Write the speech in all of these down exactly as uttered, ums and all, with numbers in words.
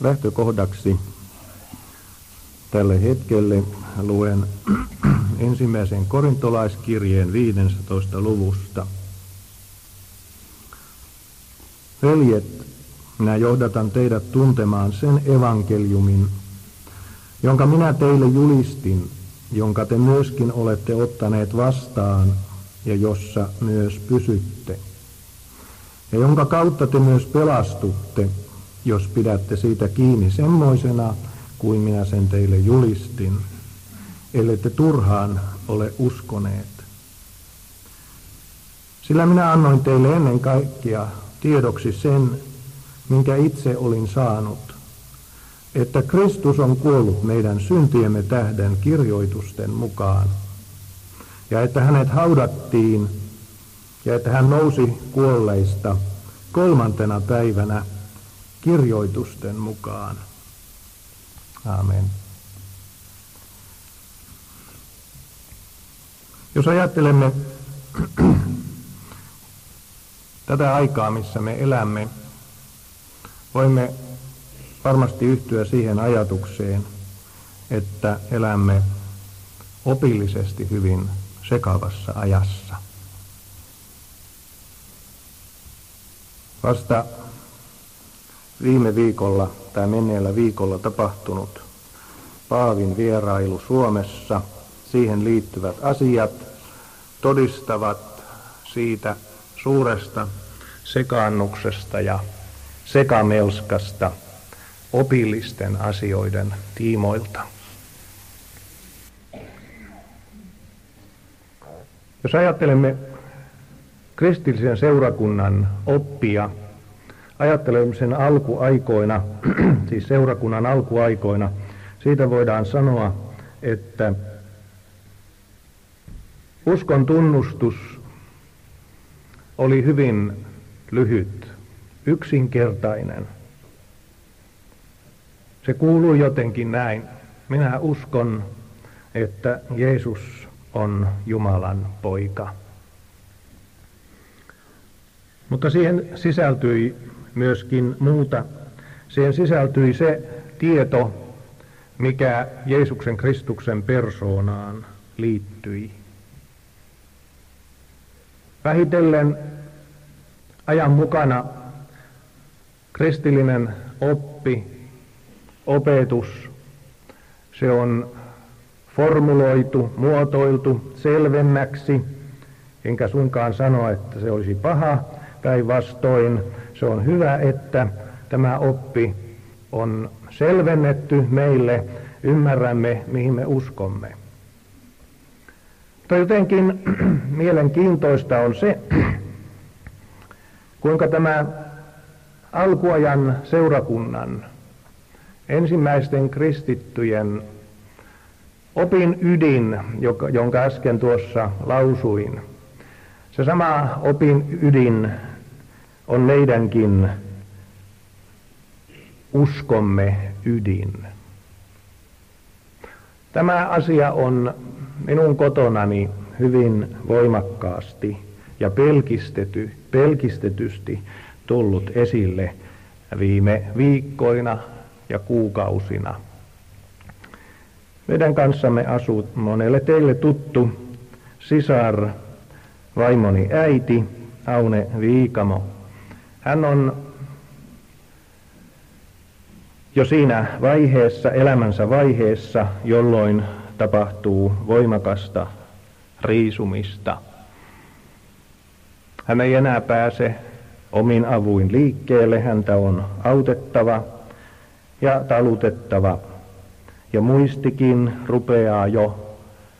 lähtökohdaksi tälle hetkelle luen ensimmäisen korintolaiskirjeen viidestoista luvusta. Veljet, minä johdatan teidät tuntemaan sen evankeliumin, jonka minä teille julistin, jonka te myöskin olette ottaneet vastaan ja jossa myös pysytte, ja jonka kautta te myös pelastutte, jos pidätte siitä kiinni semmoisena kuin minä sen teille julistin, ellei te turhaan ole uskoneet. Sillä minä annoin teille ennen kaikkea tiedoksi sen, minkä itse olin saanut, että Kristus on kuollut meidän syntiemme tähden kirjoitusten mukaan, ja että hänet haudattiin, ja että hän nousi kuolleista kolmantena päivänä kirjoitusten mukaan. Aamen. Jos ajattelemme tätä aikaa, missä me elämme, voimme varmasti yhtyä siihen ajatukseen, että elämme opillisesti hyvin sekavassa ajassa. Vasta viime viikolla tai menneellä viikolla tapahtunut paavin vierailu Suomessa, siihen liittyvät asiat todistavat siitä suuresta sekaannuksesta ja sekamelskasta opillisten asioiden tiimoilta. Jos ajattelemme kristillisen seurakunnan oppia, ajattelemme sen alkuaikoina, siis seurakunnan alkuaikoina, siitä voidaan sanoa, että uskon tunnustus oli hyvin lyhyt, yksinkertainen. Se kuului jotenkin näin: minä uskon, että Jeesus on Jumalan poika. Mutta siihen sisältyi myöskin muuta. Siihen sisältyi se tieto, mikä Jeesuksen Kristuksen persoonaan liittyi. Vähitellen ajan mukana kristillinen oppi, opetus, se on formuloitu, muotoiltu selvemmäksi, enkä suinkaan sano, että se olisi paha, päinvastoin se on hyvä, että tämä oppi on selvennetty meille, ymmärrämme, mihin me uskomme. Mutta jotenkin mielenkiintoista on se, kuinka tämä alkuajan seurakunnan, ensimmäisten kristittyjen opin ydin, jonka äsken tuossa lausuin, se sama opin ydin on meidänkin uskomme ydin. Tämä asia on minun kotonani hyvin voimakkaasti ja pelkistety, pelkistetysti tullut esille viime viikkoina ja kuukausina. Meidän kanssamme asuu monelle teille tuttu sisar, vaimoni äiti, Aune Viikamo. Hän on jo siinä vaiheessa, elämänsä vaiheessa, jolloin tapahtuu voimakasta riisumista. Hän ei enää pääse omin avuin liikkeelle, häntä on autettava ja talutettava. Ja muistikin rupeaa jo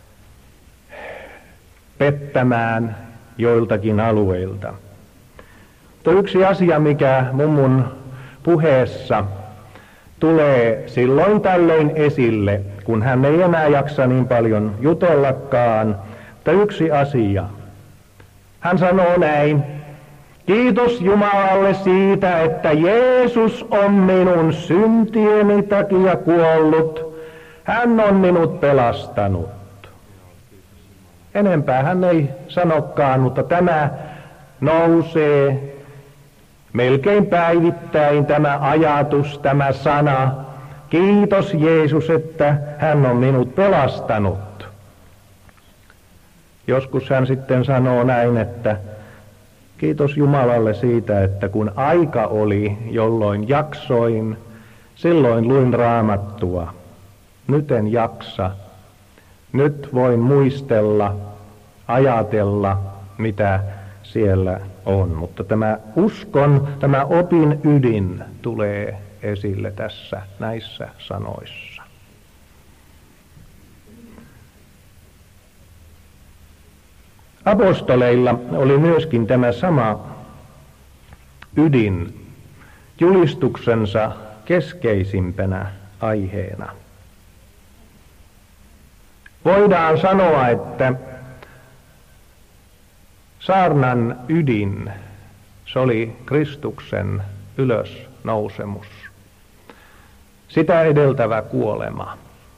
pettämään joiltakin alueilta. Mutta yksi asia, mikä mummun puheessa tulee silloin tällöin esille, kun hän ei enää jaksa niin paljon jutellakaan, mutta yksi asia. Hän sanoo näin: kiitos Jumalalle siitä, että Jeesus on minun syntieni takia kuollut. Hän on minut pelastanut. Enempää hän ei sanokaan, mutta tämä nousee Melkein päivittäin tämä ajatus, tämä sana, kiitos Jeesus, että hän on minut pelastanut. Joskus hän sitten sanoo näin, että kiitos Jumalalle siitä, että kun aika oli, jolloin jaksoin, silloin luin Raamattua. Nyt en jaksa. Nyt voin muistella, ajatella, mitä siellä on. Mutta tämä uskon, tämä opin ydin tulee esille tässä näissä sanoissa. Apostoleilla oli myöskin tämä sama ydin julistuksensa keskeisimpänä aiheena. Voidaan sanoa, että saarnan ydin, se oli Kristuksen ylösnousemus, sitä edeltävä kuolema.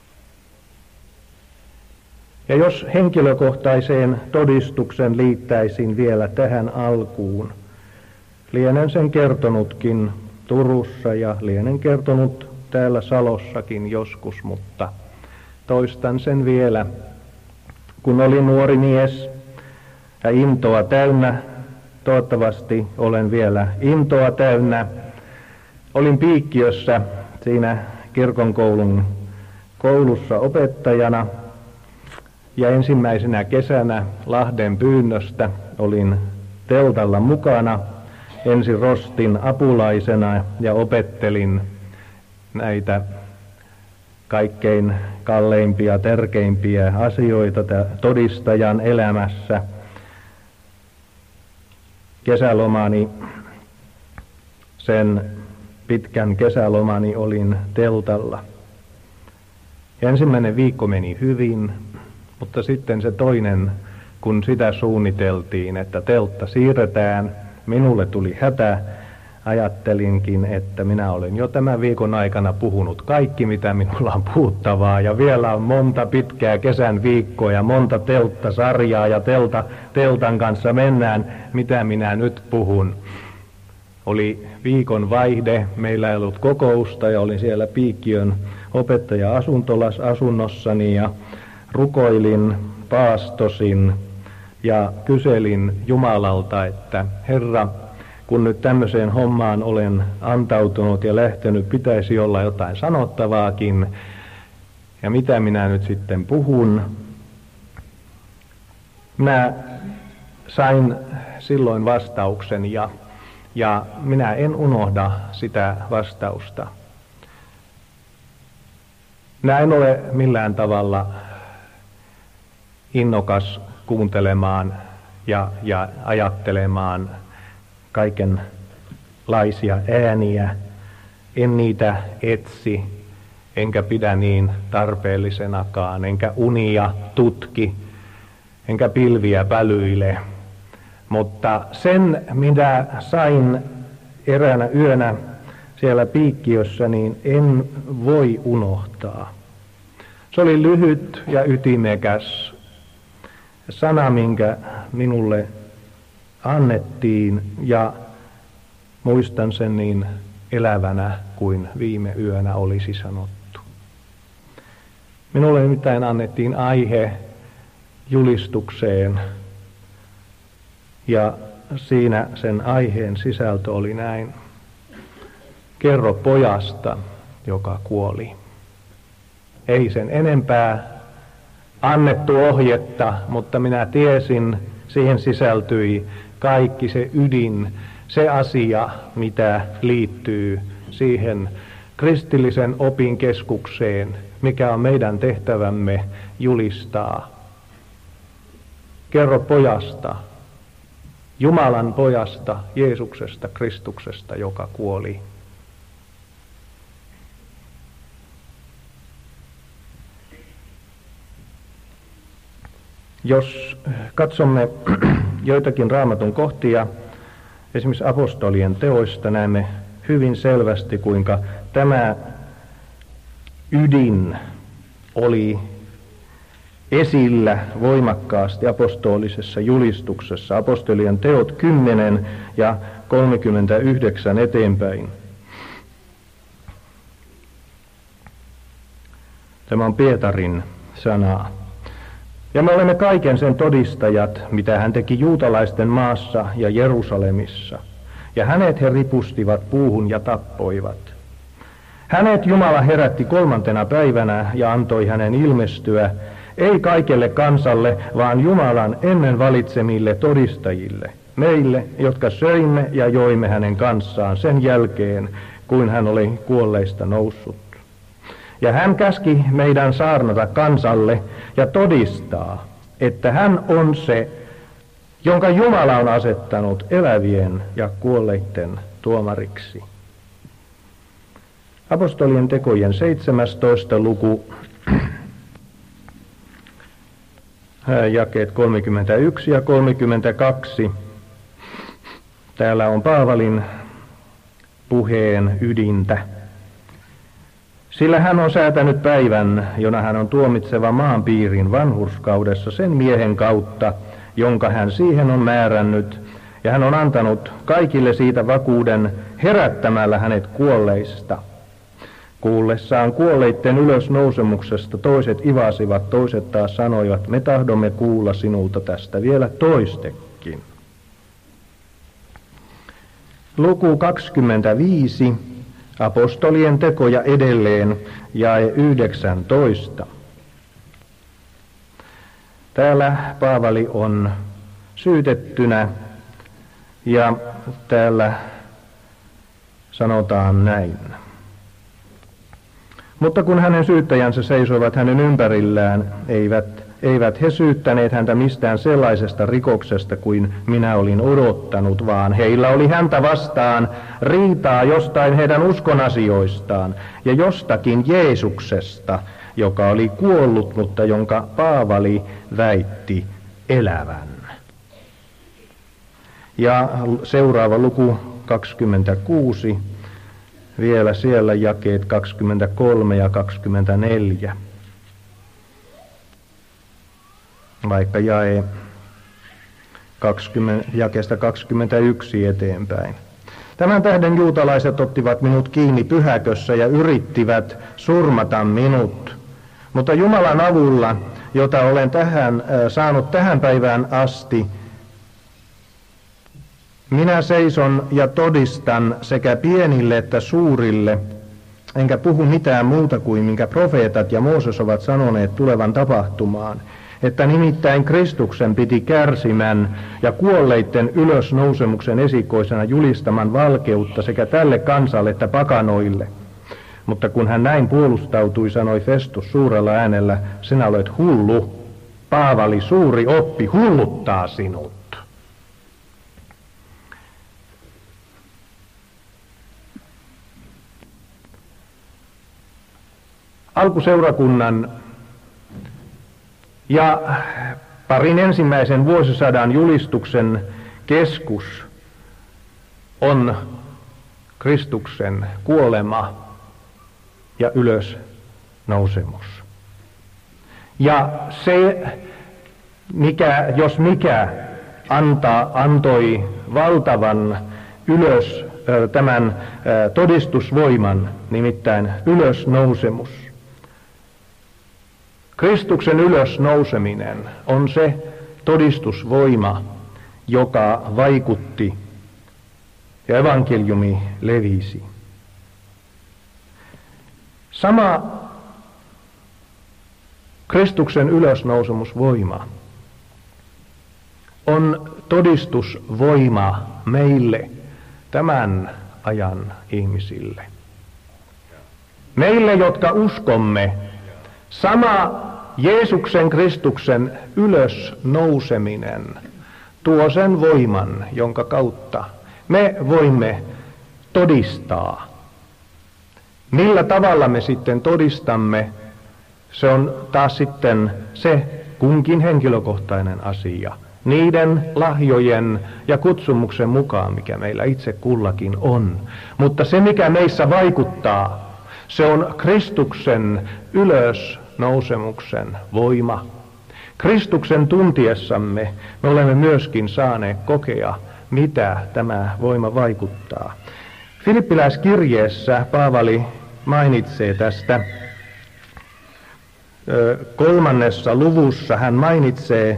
Ja jos henkilökohtaiseen todistuksen liittäisin vielä tähän alkuun, lienen sen kertonutkin Turussa ja lienen kertonut täällä Salossakin joskus, mutta toistan sen vielä. Kun olin nuori mies ja intoa täynnä, toivottavasti olen vielä intoa täynnä, olin Piikkiössä siinä kirkonkoulun koulussa opettajana. Ja ensimmäisenä kesänä Lahden pyynnöstä olin teltalla mukana ensin Rostin apulaisena ja opettelin näitä kaikkein kalleimpia, tärkeimpiä asioita todistajan elämässä. Kesälomani, sen pitkän kesälomani olin teltalla. Ensimmäinen viikko meni hyvin. Mutta sitten se toinen, kun sitä suunniteltiin, että teltta siirretään, minulle tuli hätä. Ajattelinkin, että minä olen jo tämän viikon aikana puhunut kaikki, mitä minulla on puhuttavaa. Ja vielä on monta pitkää kesän viikkoa ja monta telttasarjaa ja telta, teltan kanssa mennään, mitä minä nyt puhun. Oli viikon vaihde, meillä ei ollut kokousta ja olin siellä Piikkiön opettaja-asunnossani ja rukoilin, paastosin ja kyselin Jumalalta, että Herra, kun nyt tämmöiseen hommaan olen antautunut ja lähtenyt, pitäisi olla jotain sanottavaakin. Ja mitä minä nyt sitten puhun? Minä sain silloin vastauksen ja, ja minä en unohda sitä vastausta. Minä en ole millään tavalla innokas kuuntelemaan ja, ja ajattelemaan kaikenlaisia ääniä. En niitä etsi, enkä pidä niin tarpeellisenakaan, enkä unia tutki, enkä pilviä pälyile. Mutta sen, mitä sain eräänä yönä siellä Piikkiössä, niin en voi unohtaa. Se oli lyhyt ja ytimekäs sana, minkä minulle annettiin, ja muistan sen niin elävänä kuin viime yönä olisi sanottu. Minulle nimittäin annettiin aihe julistukseen, ja siinä sen aiheen sisältö oli näin: kerro pojasta, joka kuoli. Ei sen enempää annettu ohjetta, mutta minä tiesin, siihen sisältyi kaikki se ydin, se asia, mitä liittyy siihen kristillisen opin keskukseen, mikä on meidän tehtävämme julistaa. Kerro pojasta, Jumalan pojasta, Jeesuksesta, Kristuksesta, joka kuoli. Jos katsomme joitakin Raamatun kohtia, esimerkiksi apostolien teoista, näemme hyvin selvästi, kuinka tämä ydin oli esillä voimakkaasti apostolisessa julistuksessa. Apostolien teot kymmenen ja kolmekymmentäyhdeksän eteenpäin. Tämä on Pietarin sanaa. Ja me olemme kaiken sen todistajat, mitä hän teki juutalaisten maassa ja Jerusalemissa. Ja hänet he ripustivat puuhun ja tappoivat. Hänet Jumala herätti kolmantena päivänä ja antoi hänen ilmestyä, ei kaikelle kansalle, vaan Jumalan ennen valitsemille todistajille, meille, jotka söimme ja joimme hänen kanssaan sen jälkeen, kuin hän oli kuolleista noussut. Ja hän käski meidän saarnata kansalle ja todistaa, että hän on se, jonka Jumala on asettanut elävien ja kuolleiden tuomariksi. Apostolien tekojen seitsemästoista luku, jakeet kolmekymmentäyksi ja kolmekymmentäkaksi. Täällä on Paavalin puheen ydintä. Sillä hän on säätänyt päivän, jona hän on tuomitseva maanpiirin vanhurskaudessa sen miehen kautta, jonka hän siihen on määrännyt, ja hän on antanut kaikille siitä vakuuden herättämällä hänet kuolleista. Kuullessaan kuolleitten ylösnousemuksesta toiset ivasivat, toiset taas sanoivat, me tahdomme kuulla sinulta tästä vielä toistekin. Luku kaksikymmentäviisi, apostolien tekoja edelleen, jae yhdeksäntoista. Täällä Paavali on syytettynä ja täällä sanotaan näin. Mutta kun hänen syyttäjänsä seisoivat hänen ympärillään, eivät, eivät he syyttäneet häntä mistään sellaisesta rikoksesta kuin minä olin odottanut, vaan heillä oli häntä vastaan riitaa jostain heidän uskonasioistaan ja jostakin Jeesuksesta, joka oli kuollut, mutta jonka Paavali väitti elävän. Ja seuraava luku kaksikymmentäkuusi. Vielä siellä jakeet kaksikymmentäkolme ja kaksikymmentäneljä. Vaikka jae kaksikymmentä, jakeesta kaksikymmentäyksi eteenpäin. Tämän tähden juutalaiset ottivat minut kiinni pyhäkössä ja yrittivät surmata minut. Mutta Jumalan avulla, jota olen tähän, äh, saanut tähän päivään asti, minä seison ja todistan sekä pienille että suurille, enkä puhu mitään muuta kuin minkä profeetat ja Mooses ovat sanoneet tulevan tapahtumaan, että nimittäin Kristuksen piti kärsimän ja kuolleitten ylösnousemuksen esikoisena julistaman valkeutta sekä tälle kansalle että pakanoille. Mutta kun hän näin puolustautui, sanoi Festus suurella äänellä, sinä olet hullu, Paavali, suuri oppi hulluttaa sinut. Alkuseurakunnan ja parin ensimmäisen vuosisadan julistuksen keskus on Kristuksen kuolema ja ylösnousemus. Ja se, mikä, jos mikä, antaa, antoi valtavan ylös tämän todistusvoiman, nimittäin ylösnousemus. Kristuksen ylösnouseminen on se todistusvoima, joka vaikutti ja evankeliumi levisi. Sama Kristuksen ylösnousemusvoima on todistusvoima meille, tämän ajan ihmisille. Meille, jotka uskomme, sama Jeesuksen Kristuksen ylösnouseminen tuo sen voiman, jonka kautta me voimme todistaa. Millä tavalla me sitten todistamme, se on taas sitten se kunkin henkilökohtainen asia. Niiden lahjojen ja kutsumuksen mukaan, mikä meillä itse kullakin on. Mutta se, mikä meissä vaikuttaa, se on Kristuksen ylösnousemuksen voima. Kristuksen tuntiessamme me olemme myöskin saaneet kokea mitä tämä voima vaikuttaa. Filippiläiskirjeessä Paavali mainitsee tästä kolmannessa luvussa, hän mainitsee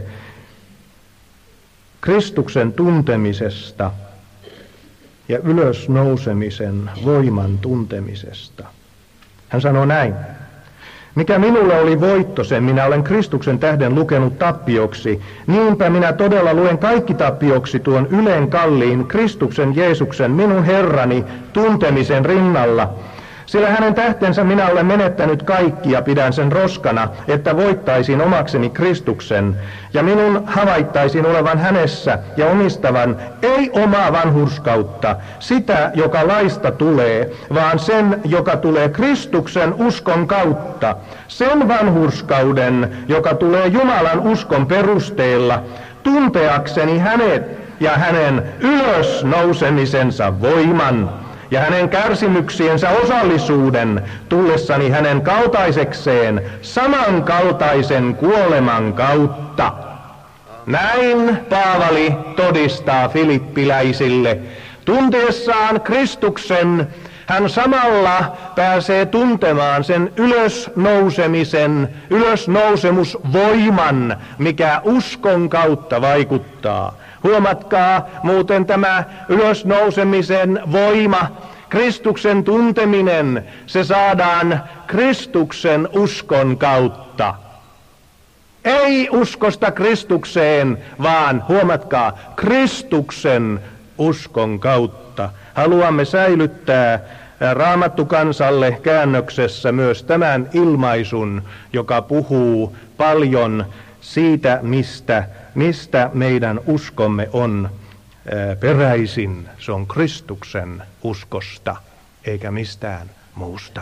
Kristuksen tuntemisesta ja ylösnousemisen voiman tuntemisesta. Hän sanoo näin: mikä minulle oli voitto, sen minä olen Kristuksen tähden lukenut tappioksi. Niinpä minä todella luen kaikki tappioksi tuon ylen kalliin Kristuksen Jeesuksen, minun Herrani, tuntemisen rinnalla. Sillä hänen tähtensä minä olen menettänyt kaikki ja pidän sen roskana, että voittaisin omakseni Kristuksen. Ja minun havaittaisin olevan hänessä ja omistavan ei omaa vanhurskautta, sitä, joka laista tulee, vaan sen, joka tulee Kristuksen uskon kautta. Sen vanhurskauden, joka tulee Jumalan uskon perusteella, tunteakseni hänet ja hänen ylösnousemisensa voiman ja hänen kärsimyksiensä osallisuuden tullessani hänen kaltaisekseen samankaltaisen kuoleman kautta. Näin Paavali todistaa filippiläisille. Tunteessaan Kristuksen hän samalla pääsee tuntemaan sen ylösnousemisen, ylösnousemusvoiman, mikä uskon kautta vaikuttaa. Huomatkaa muuten tämä ylösnousemisen voima, Kristuksen tunteminen, se saadaan Kristuksen uskon kautta. Ei uskosta Kristukseen, vaan huomatkaa, Kristuksen uskon kautta. Haluamme säilyttää Raamattukansalle käännöksessä myös tämän ilmaisun, joka puhuu paljon siitä, mistä, mistä meidän uskomme on peräisin. Se on Kristuksen uskosta, eikä mistään muusta.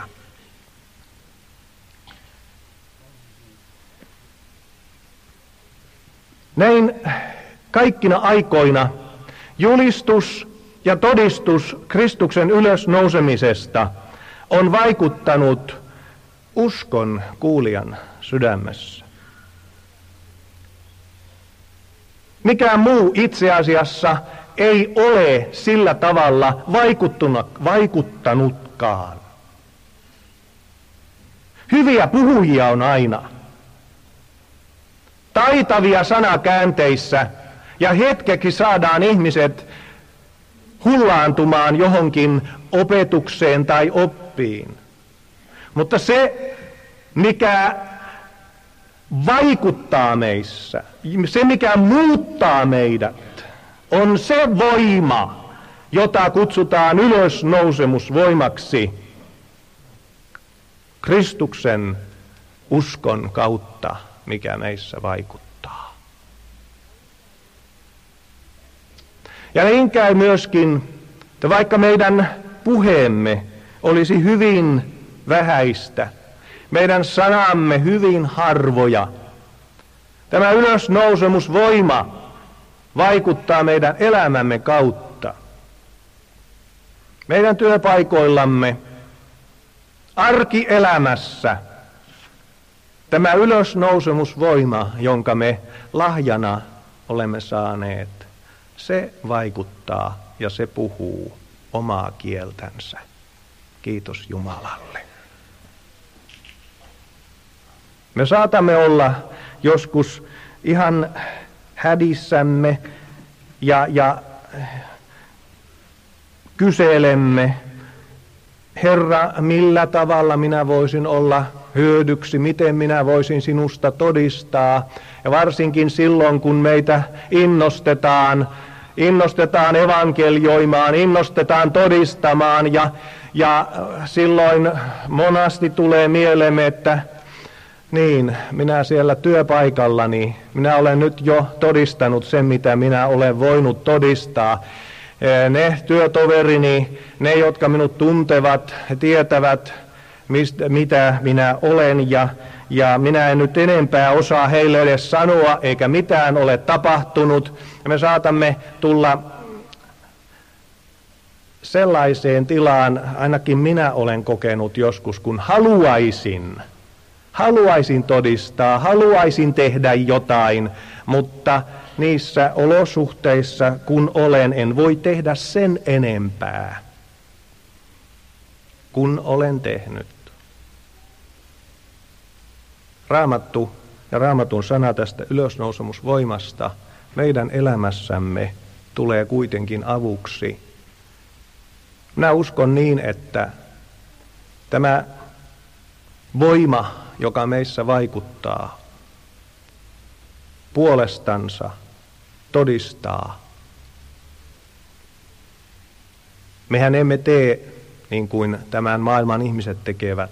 Näin kaikkina aikoina julistus ja todistus Kristuksen ylösnousemisesta on vaikuttanut uskon kuulijan sydämessä. Mikään muu itse asiassa ei ole sillä tavalla vaikuttanutkaan. Hyviä puhujia on aina. Taitavia sanakäänteissä ja hetkeksi saadaan ihmiset hullaantumaan johonkin opetukseen tai oppiin. Mutta se, mikä vaikuttaa meissä, se mikä muuttaa meidät, on se voima, jota kutsutaan ylösnousemusvoimaksi Kristuksen uskon kautta, mikä meissä vaikuttaa. Ja niin käy myöskin, että vaikka meidän puheemme olisi hyvin vähäistä, meidän sanamme hyvin harvoja, tämä ylösnousemusvoima vaikuttaa meidän elämämme kautta. Meidän työpaikoillamme, arkielämässä, tämä ylösnousemusvoima, jonka me lahjana olemme saaneet, se vaikuttaa ja se puhuu omaa kieltänsä. Kiitos Jumalalle. Me saatamme olla joskus ihan hädissämme ja, ja kyselemme, Herra, millä tavalla minä voisin olla hyödyksi, miten minä voisin sinusta todistaa. Ja varsinkin silloin, kun meitä innostetaan, innostetaan evankelioimaan, innostetaan todistamaan ja, ja silloin monasti tulee mieleemme, että niin, minä siellä työpaikallani, minä olen nyt jo todistanut sen, mitä minä olen voinut todistaa. Ne työtoverini, ne, jotka minut tuntevat, he tietävät, mistä, mitä minä olen, ja, ja minä en nyt enempää osaa heille edes sanoa, eikä mitään ole tapahtunut. Ja me saatamme tulla sellaiseen tilaan, ainakin minä olen kokenut joskus, kun haluaisin, haluaisin todistaa, haluaisin tehdä jotain, mutta niissä olosuhteissa, kun olen, en voi tehdä sen enempää, kun olen tehnyt. Raamattu ja Raamatun sana tästä ylösnousemusvoimasta meidän elämässämme tulee kuitenkin avuksi. Minä uskon niin, että tämä voima, joka meissä vaikuttaa, puolestansa todistaa. Mehän emme tee niin kuin tämän maailman ihmiset tekevät.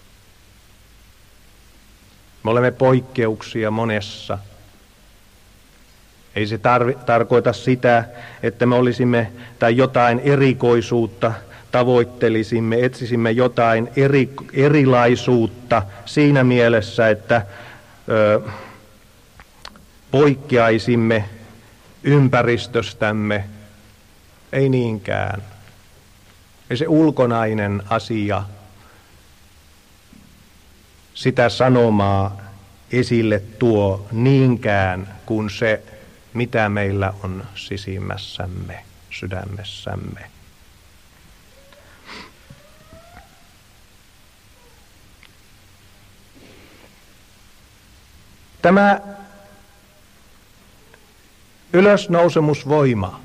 Me olemme poikkeuksia monessa. Ei se tarvi, tarkoita sitä, että me olisimme tai jotain erikoisuutta tavoittelisimme, etsisimme jotain eri, erilaisuutta siinä mielessä, että ö, poikkeaisimme ympäristöstämme. Ei niinkään. Ja se ulkonainen asia sitä sanomaa esille tuo niinkään kuin se, mitä meillä on sisimmässämme, sydämessämme. Tämä ylösnousemusvoima,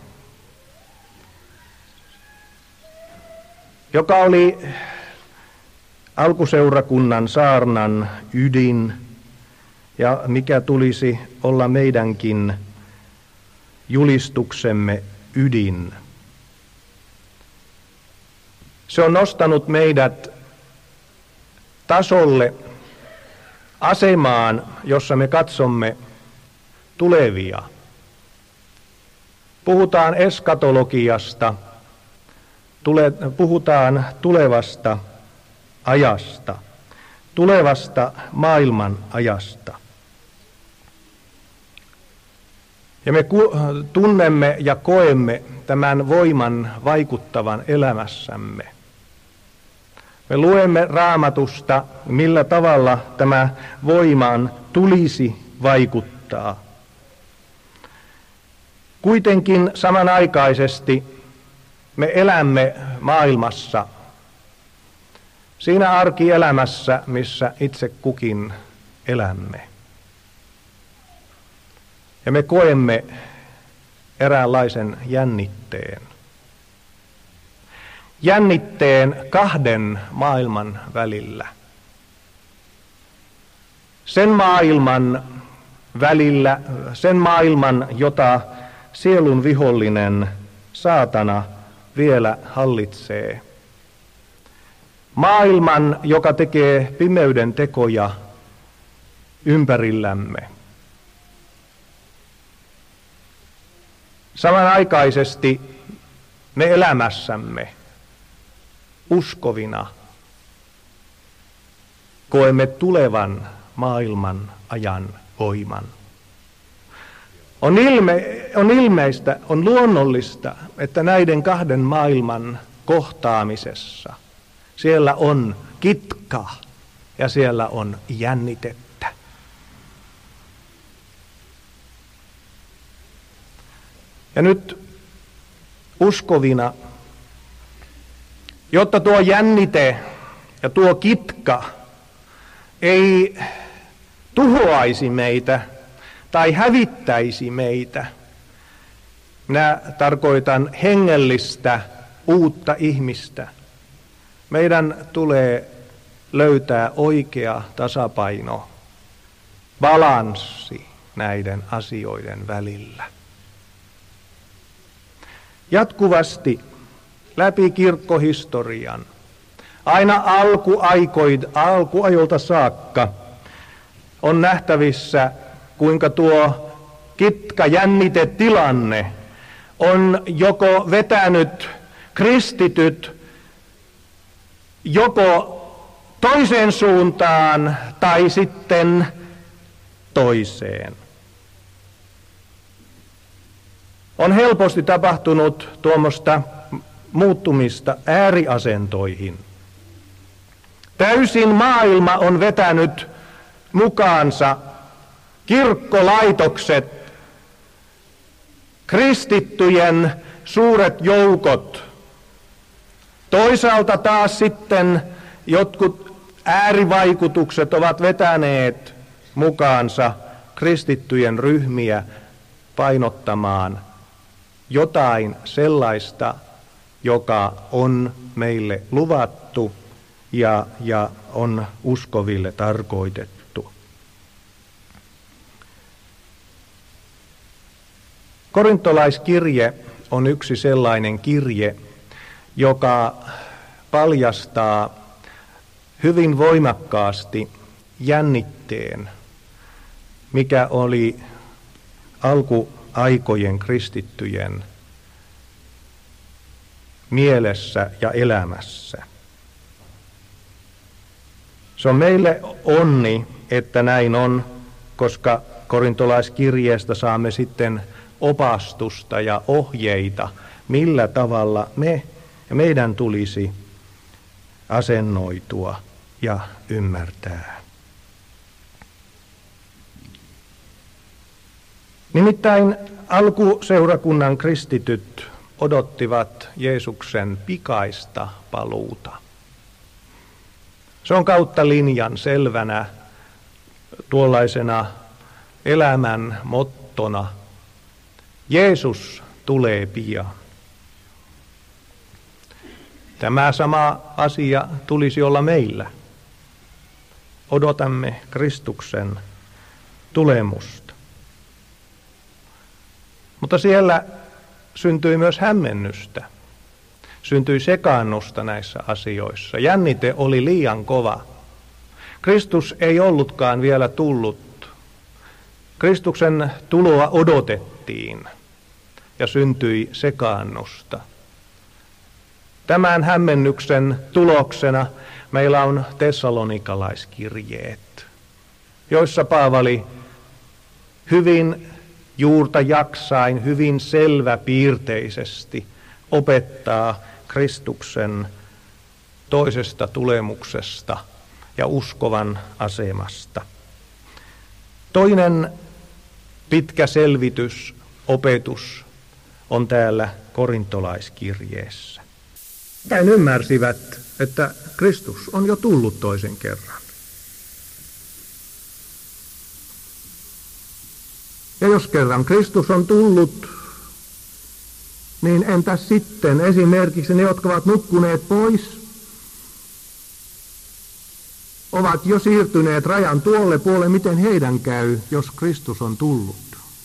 joka oli alkuseurakunnan saarnan ydin ja mikä tulisi olla meidänkin julistuksemme ydin. Se on nostanut meidät tasolle, asemaan, jossa me katsomme tulevia. Puhutaan eskatologiasta, tule, puhutaan tulevasta ajasta, tulevasta maailman ajasta. Ja me ku, tunnemme ja koemme tämän voiman vaikuttavan elämässämme. Me luemme Raamatusta, millä tavalla tämä voimaan tulisi vaikuttaa. Kuitenkin samanaikaisesti me elämme maailmassa, siinä arkielämässä, missä itse kukin elämme. Ja me koemme eräänlaisen jännitteen. Jännitteen kahden maailman välillä. Sen maailman välillä, sen maailman, jota sielun vihollinen saatana vielä hallitsee. Maailman, joka tekee pimeyden tekoja ympärillämme. Samanaikaisesti me elämässämme uskovina koemme tulevan maailman ajan voiman. On, ilme, on ilmeistä, on luonnollista, että näiden kahden maailman kohtaamisessa siellä on kitka ja siellä on jännitettä. Ja nyt uskovina, jotta tuo jännite ja tuo kitka ei tuhoaisi meitä tai hävittäisi meitä, minä tarkoitan hengellistä uutta ihmistä. Meidän tulee löytää oikea tasapaino, balanssi näiden asioiden välillä. Jatkuvasti läpi kirkkohistorian, aina alkuaikoid, alkuajolta saakka, on nähtävissä, kuinka tuo kitka jännitetilanne on joko vetänyt kristityt joko toiseen suuntaan tai sitten toiseen. On helposti tapahtunut tuommoista muuttumista ääriasentoihin. Täysin maailma on vetänyt mukaansa kirkkolaitokset kristittyjen suuret joukot. Toisaalta taas sitten jotkut äärivaikutukset ovat vetäneet mukaansa kristittyjen ryhmiä painottamaan jotain sellaista, joka on meille luvattu ja, ja on uskoville tarkoitettu. Korintolaiskirje on yksi sellainen kirje, joka paljastaa hyvin voimakkaasti jännitteen, mikä oli alkuaikojen kristittyjen mielessä ja elämässä. Se on meille onni, että näin on, koska korintolaiskirjeestä saamme sitten opastusta ja ohjeita, millä tavalla me ja meidän tulisi asennoitua ja ymmärtää. Nimittäin alkuseurakunnan kristityt odottivat Jeesuksen pikaista paluuta. Se on kautta linjan selvänä tuollaisena elämän mottona. Jeesus tulee pian. Tämä sama asia tulisi olla meillä. Odotamme Kristuksen tulemusta. Mutta siellä syntyi myös hämmennystä. Syntyi sekaannusta näissä asioissa. Jännite oli liian kova. Kristus ei ollutkaan vielä tullut. Kristuksen tuloa odotettiin ja syntyi sekaannusta. Tämän hämmennyksen tuloksena meillä on tessalonikalaiskirjeet, joissa Paavali hyvin juurta jaksain, hyvin selväpiirteisesti opettaa Kristuksen toisesta tulemuksesta ja uskovan asemasta. Toinen pitkä selvitys, opetus on täällä korintolaiskirjeessä. He ymmärsivät, että Kristus on jo tullut toisen kerran. Ja jos kerran Kristus on tullut, niin entäs sitten esimerkiksi ne, jotka ovat nukkuneet pois, ovat jo siirtyneet rajan tuolle puolelle, miten heidän käy, jos Kristus on tullut.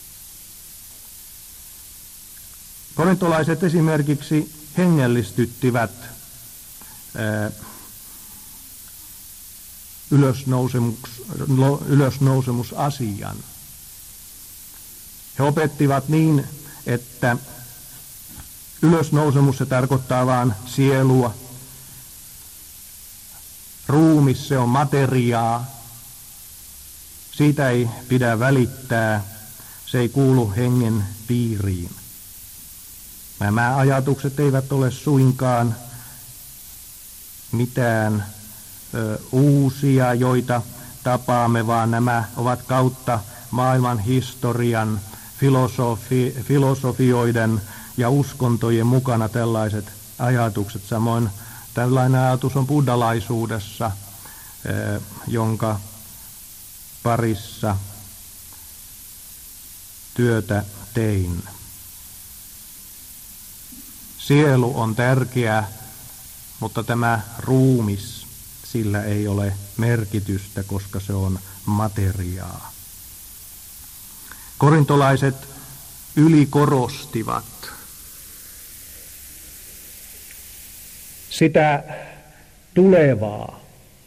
Korintolaiset esimerkiksi hengellistyttivät ää, ylösnousemus, ylösnousemusasian. He opettivat niin, että ylösnousemus se tarkoittaa vain sielua. Ruumis se on materiaa. Siitä ei pidä välittää. Se ei kuulu hengen piiriin. Nämä ajatukset eivät ole suinkaan mitään ö, uusia, joita tapaamme, vaan nämä ovat kautta maailman historian filosofi, filosofioiden ja uskontojen mukana tällaiset ajatukset. Samoin tällainen ajatus on buddhalaisuudessa, ö, jonka parissa työtä tein. Sielu on tärkeä, mutta tämä ruumis, sillä ei ole merkitystä, koska se on materiaa. Korintolaiset ylikorostivat sitä tulevaa.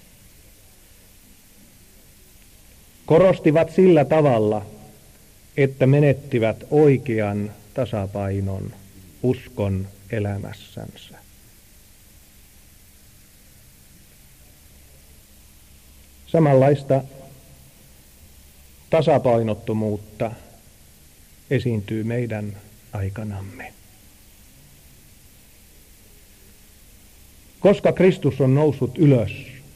Korostivat sillä tavalla, että menettivät oikean tasapainon uskon elämässänsä. Samanlaista tasapainottomuutta esiintyy meidän aikanamme. Koska Kristus on noussut ylös,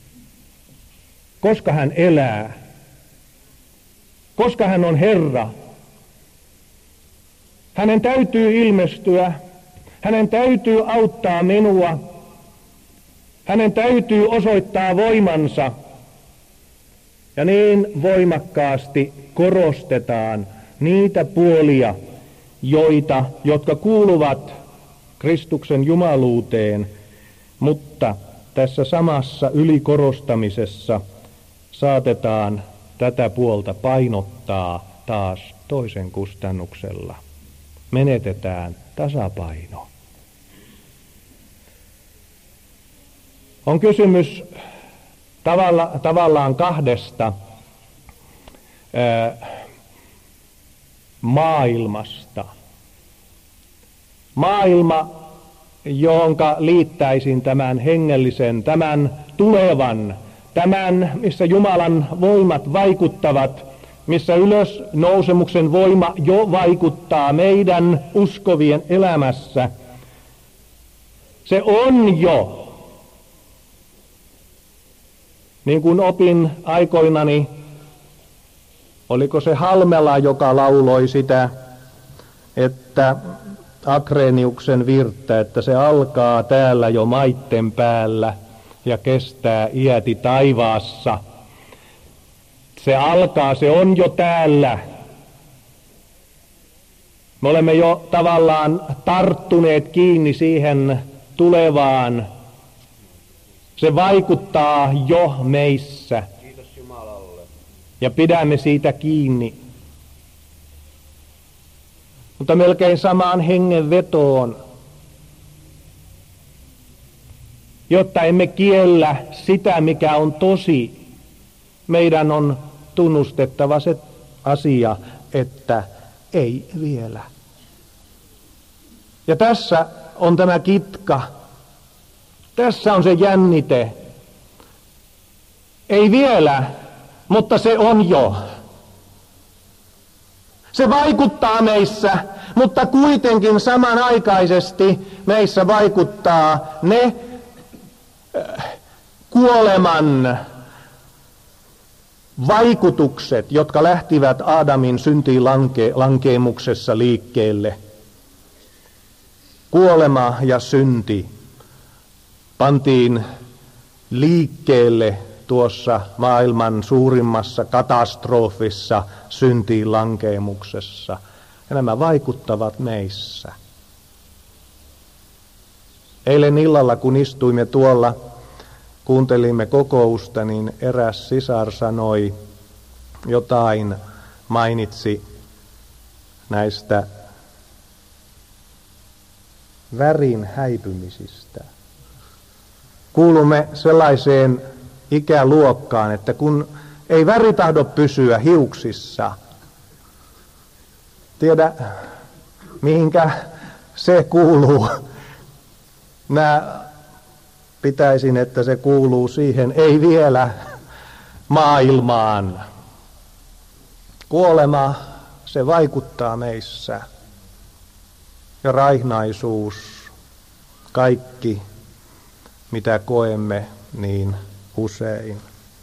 koska hän elää, koska hän on Herra, Hänen täytyy ilmestyä, hänen täytyy auttaa minua, hänen täytyy osoittaa voimansa. Ja niin voimakkaasti korostetaan niitä puolia, joita, jotka kuuluvat Kristuksen jumaluuteen, mutta tässä samassa ylikorostamisessa saatetaan tätä puolta painottaa taas toisen kustannuksella. Menetetään tasapaino. On kysymys tavalla, tavallaan kahdesta ää, maailmasta. Maailma, jonka liittäisin tämän hengellisen, tämän tulevan, tämän, missä Jumalan voimat vaikuttavat, missä ylösnousemuksen voima jo vaikuttaa meidän uskovien elämässä. Se on jo, niin kuin opin aikoinani, oliko se Halmela, joka lauloi sitä, että Agreniuksen virttä, että se alkaa täällä jo maitten päällä ja kestää iäti taivaassa. Se alkaa, se on jo täällä. Me olemme jo tavallaan tarttuneet kiinni siihen tulevaan. Se vaikuttaa jo meissä. Kiitos Jumalalle. Ja pidämme siitä kiinni. Mutta melkein samaan hengenvetoon, jotta emme kiellä sitä, mikä on tosi, meidän on tunnustettava se asia, että ei vielä. Ja tässä on tämä kitka. Tässä on se jännite. Ei vielä, mutta se on jo. Se vaikuttaa meissä, mutta kuitenkin samanaikaisesti meissä vaikuttaa ne kuoleman vaikutukset, jotka lähtivät Aadamin syntiin lanke, lankeemuksessa liikkeelle. Kuolema ja synti pantiin liikkeelle tuossa maailman suurimmassa katastrofissa, syntiin lankeemuksessa. Ja nämä vaikuttavat meissä. Eilen illalla, kun istuimme tuolla, kuuntelimme kokousta, niin eräs sisar sanoi jotain, mainitsi näistä värin häipymisistä. Kuulumme sellaiseen ikäluokkaan, että kun ei väri tahdo pysyä hiuksissa, tiedä mihinkä se kuuluu. Mä pitäisin, että se kuuluu siihen, ei vielä maailmaan. Kuolema, se vaikuttaa meissä. Ja raihnaisuus, kaikki mitä koemme niin usein.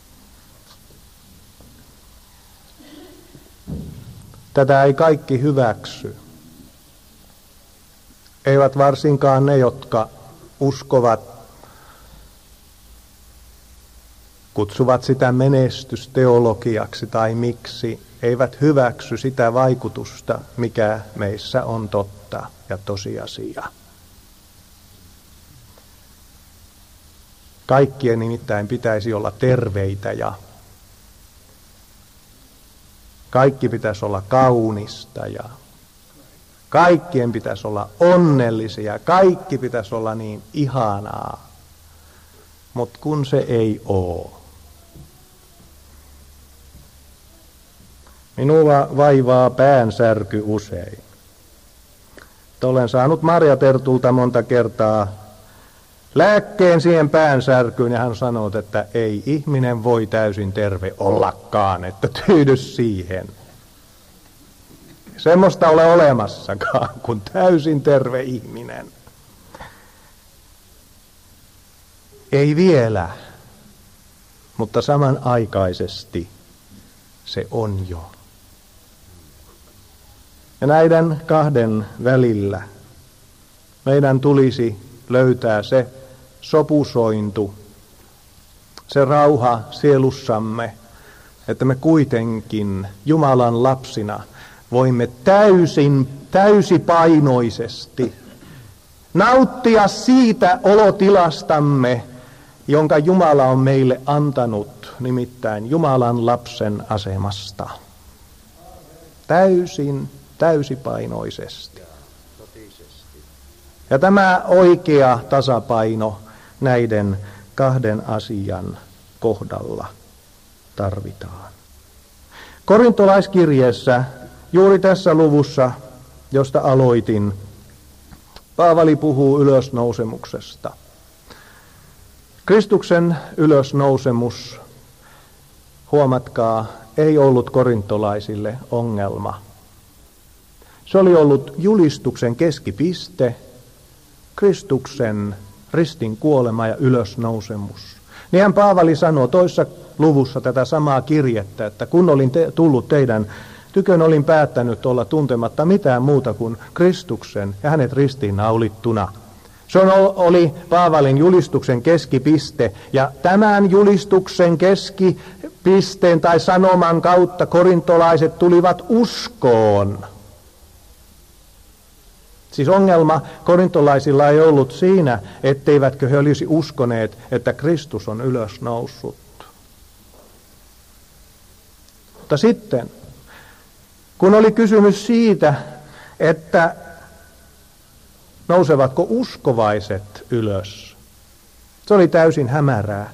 Tätä ei kaikki hyväksy. Eivät varsinkaan ne, jotka uskovat, kutsuvat sitä menestysteologiaksi tai miksi, eivät hyväksy sitä vaikutusta, mikä meissä on totta ja tosiasia. Kaikkien nimittäin pitäisi olla terveitä ja kaikki pitäisi olla kaunista ja kaikkien pitäisi olla onnellisia, kaikki pitäisi olla niin ihanaa, mutta kun se ei ole. Minua vaivaa päänsärky usein. Olen saanut Marja Tertulta monta kertaa lääkkeen siihen päänsärkyyn ja hän sanoo, että ei ihminen voi täysin terve ollakaan, että tyydy siihen. Semmoista ole olemassakaan kuin täysin terve ihminen. Ei vielä, mutta samanaikaisesti se on jo. Ja näiden kahden välillä meidän tulisi löytää se sopusointu, se rauha sielussamme, että me kuitenkin Jumalan lapsina voimme täysin, täysipainoisesti nauttia siitä olotilastamme, jonka Jumala on meille antanut, nimittäin Jumalan lapsen asemasta. Täysin, täysipainoisesti. Ja tämä oikea tasapaino näiden kahden asian kohdalla tarvitaan. Korintolaiskirjeessä, juuri tässä luvussa, josta aloitin, Paavali puhuu ylösnousemuksesta. Kristuksen ylösnousemus, huomatkaa, ei ollut korintolaisille ongelma. Se oli ollut julistuksen keskipiste, Kristuksen ristin kuolema ja ylösnousemus. Niinhän Paavali sanoo toisessa luvussa tätä samaa kirjettä, että kun olin te- tullut teidän tykön, olin päättänyt olla tuntematta mitään muuta kuin Kristuksen ja hänet ristiinnaulittuna. Se on, oli Paavalin julistuksen keskipiste, ja tämän julistuksen keskipisteen tai sanoman kautta korintolaiset tulivat uskoon. Siis ongelma korintolaisilla ei ollut siinä, etteivätkö he olisi uskoneet, että Kristus on ylösnoussut. Mutta sitten, kun oli kysymys siitä, että nousevatko uskovaiset ylös, se oli täysin hämärää.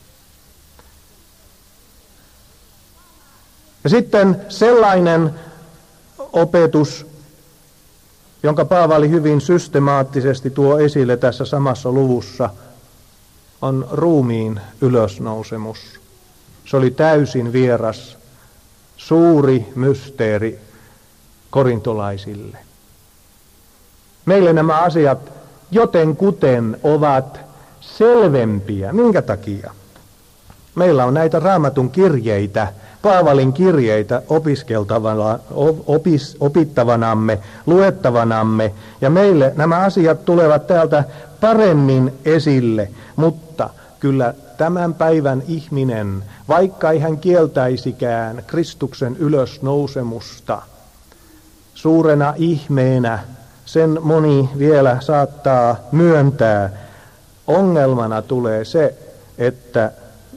Ja sitten sellainen opetus, jonka Paavali hyvin systemaattisesti tuo esille tässä samassa luvussa, on ruumiin ylösnousemus. Se oli täysin vieras, suuri mysteeri korintolaisille. Meille nämä asiat jotenkuten ovat selvempiä. Minkä takia? Meillä on näitä Raamatun kirjeitä, Paavalin kirjeitä opiskeltavana, opis, opittavanamme, luettavanamme, ja meille nämä asiat tulevat täältä paremmin esille, mutta kyllä tämän päivän ihminen, vaikka ei hän kieltäisikään Kristuksen ylösnousemusta suurena ihmeenä, sen moni vielä saattaa myöntää. Ongelmana tulee se, että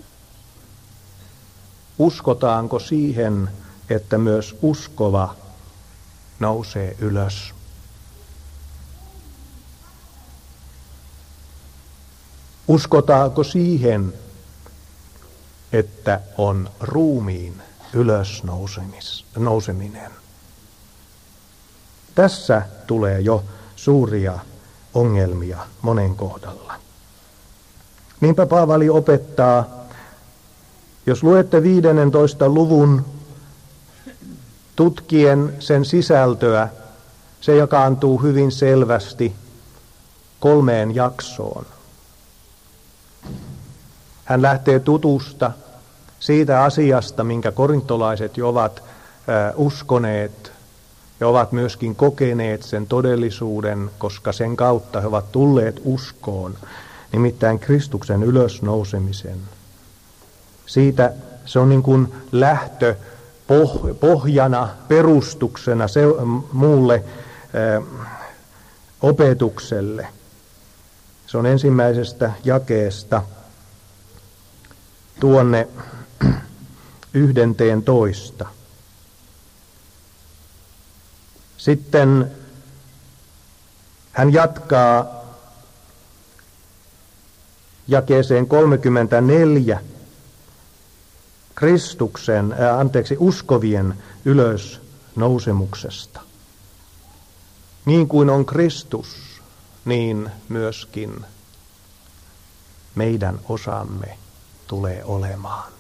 uskotaanko siihen, että myös uskova nousee ylös. Uskotaanko siihen, että on ruumiin ylösnouseminen? Tässä tulee jo suuria ongelmia monen kohdalla. Niinpä Paavali opettaa, jos luette viidennentoista luvun tutkien sen sisältöä, se jakaantuu hyvin selvästi kolmeen jaksoon. Hän lähtee tutusta siitä asiasta, minkä korintolaiset jo ovat uskoneet ja ovat myöskin kokeneet sen todellisuuden, koska sen kautta he ovat tulleet uskoon, nimittäin Kristuksen ylösnousemisen. Siitä se on niin kuin lähtö pohjana, perustuksena se, muulle ää, opetukselle. Se on ensimmäisestä jakeesta tuonne yhdenteen toista. Sitten hän jatkaa jakeeseen kolmekymmentäneljä Kristuksen, ää, anteeksi, uskovien ylösnousemuksesta. Niin kuin on Kristus, niin myöskin meidän osamme tulee olemaan.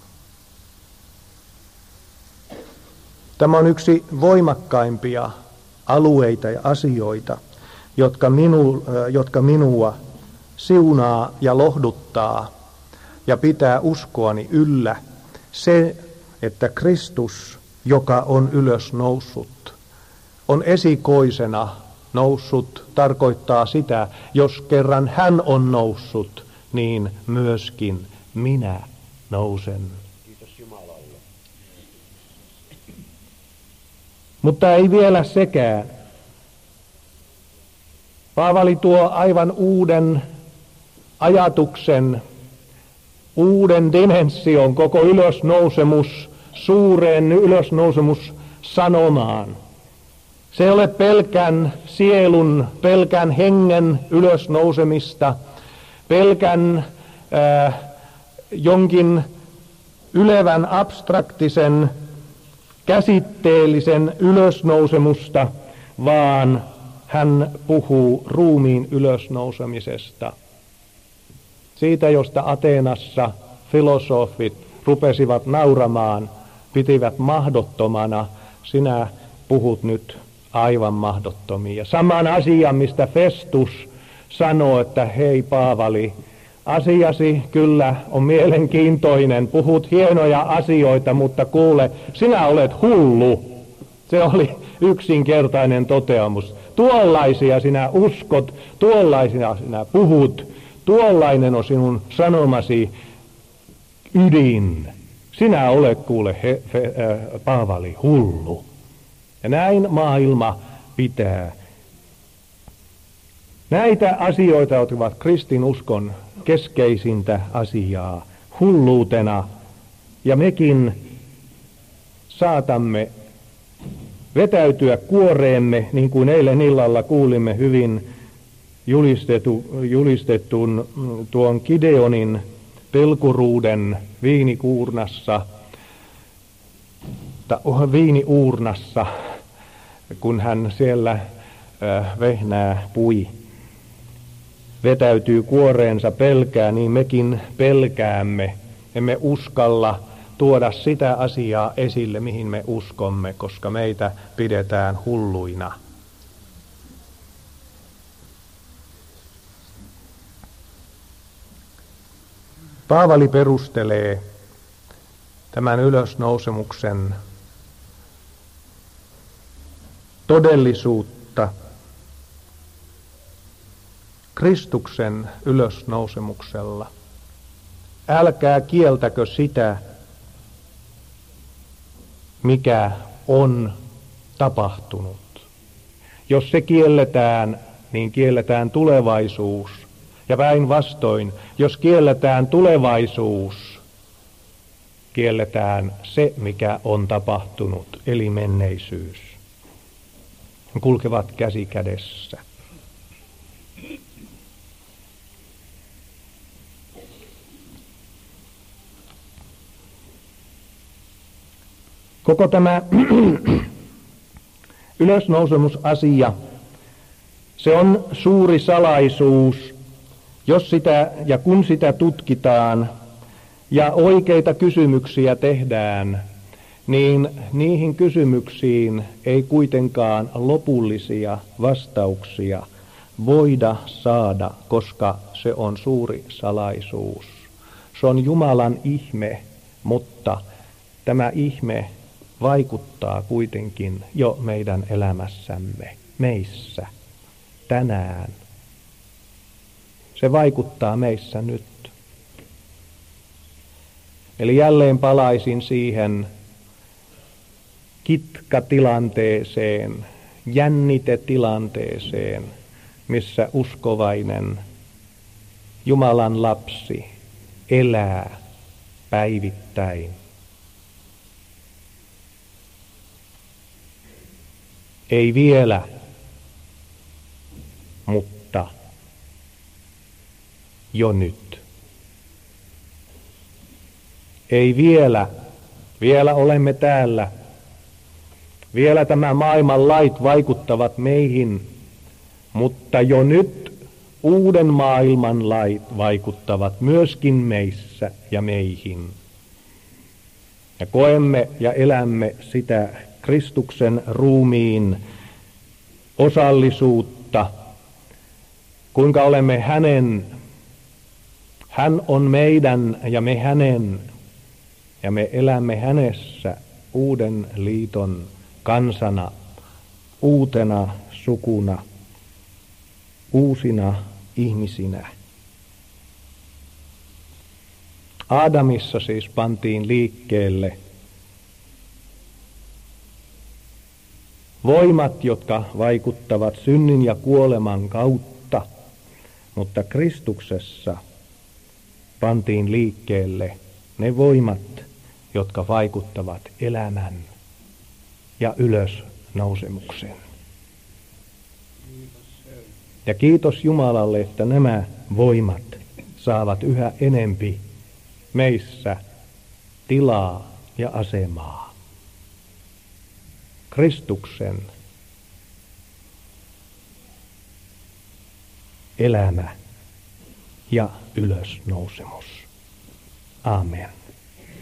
Tämä on yksi voimakkaimpia alueita ja asioita, jotka, minu, jotka minua siunaa ja lohduttaa ja pitää uskoani yllä. Se, että Kristus, joka on ylös noussut, on esikoisena noussut, tarkoittaa sitä, jos kerran hän on noussut, niin myöskin minä nousen. Kiitos Jumalalle. Mutta ei vielä sekään. Paavali tuo aivan uuden ajatuksen, uuden dimension koko ylösnousemus, suureen ylösnousemus sanomaan. Se ei ole pelkän sielun, pelkän hengen ylösnousemista, pelkän äh, jonkin ylevän abstraktisen, käsitteellisen ylösnousemusta, vaan hän puhuu ruumiin ylösnousemisesta. Siitä, josta Ateenassa filosofit rupesivat nauramaan, pitivät mahdottomana, sinä puhut nyt aivan mahdottomia. Saman asian, mistä Festus sanoo, että hei Paavali, asiasi kyllä on mielenkiintoinen, puhut hienoja asioita, mutta kuule, sinä olet hullu. Se oli yksinkertainen toteamus. Tuollaisia sinä uskot, tuollaisia sinä puhut, tuollainen on sinun sanomasi ydin. Sinä olet kuule he, he, äh, Paavali hullu. Ja näin maailma pitää. Näitä asioita ovat kristinuskon keskeisintä asiaa hulluutena, ja mekin saatamme vetäytyä kuoreemme, niin kuin eilen illalla kuulimme hyvin julistettu, julistetun tuon Gideonin pelkuruuden viinikuurnassa, ta, viiniuurnassa, kun hän siellä äh, vehnää pui. Vetäytyy kuoreensa pelkää, niin mekin pelkäämme. Emme uskalla tuoda sitä asiaa esille, mihin me uskomme, koska meitä pidetään hulluina. Paavali perustelee tämän ylösnousemuksen todellisuutta Kristuksen ylösnousemuksella. Älkää kieltäkö sitä, mikä on tapahtunut. Jos se kielletään, niin kielletään tulevaisuus. Ja päinvastoin, jos kielletään tulevaisuus, kielletään se, mikä on tapahtunut, eli menneisyys. Ne kulkevat käsi kädessä. Koko tämä ylösnousemusasia, se on suuri salaisuus, jos sitä ja kun sitä tutkitaan ja oikeita kysymyksiä tehdään, niin niihin kysymyksiin ei kuitenkaan lopullisia vastauksia voida saada, koska se on suuri salaisuus. Se on Jumalan ihme, mutta tämä ihme vaikuttaa kuitenkin jo meidän elämässämme, meissä, tänään. Se vaikuttaa meissä nyt. Eli jälleen palaisin siihen kitkatilanteeseen, jännitetilanteeseen, missä uskovainen Jumalan lapsi elää päivittäin. Ei vielä, mutta jo nyt. Ei vielä, vielä olemme täällä. Vielä tämä maailman lait vaikuttavat meihin, mutta jo nyt uuden maailman lait vaikuttavat myöskin meissä ja meihin. Ja koemme ja elämme sitä Kristuksen ruumiin osallisuutta, kuinka olemme hänen, hän on meidän ja me hänen, ja me elämme hänessä uuden liiton kansana, uutena sukuna, uusina ihmisinä. Aadamissa siis pantiin liikkeelle voimat, jotka vaikuttavat synnin ja kuoleman kautta, mutta Kristuksessa pantiin liikkeelle ne voimat, jotka vaikuttavat elämän ja ylösnousemuksen. Ja kiitos Jumalalle, että nämä voimat saavat yhä enempi meissä tilaa ja asemaa. Kristuksen elämä ja ylösnousemus. Amen.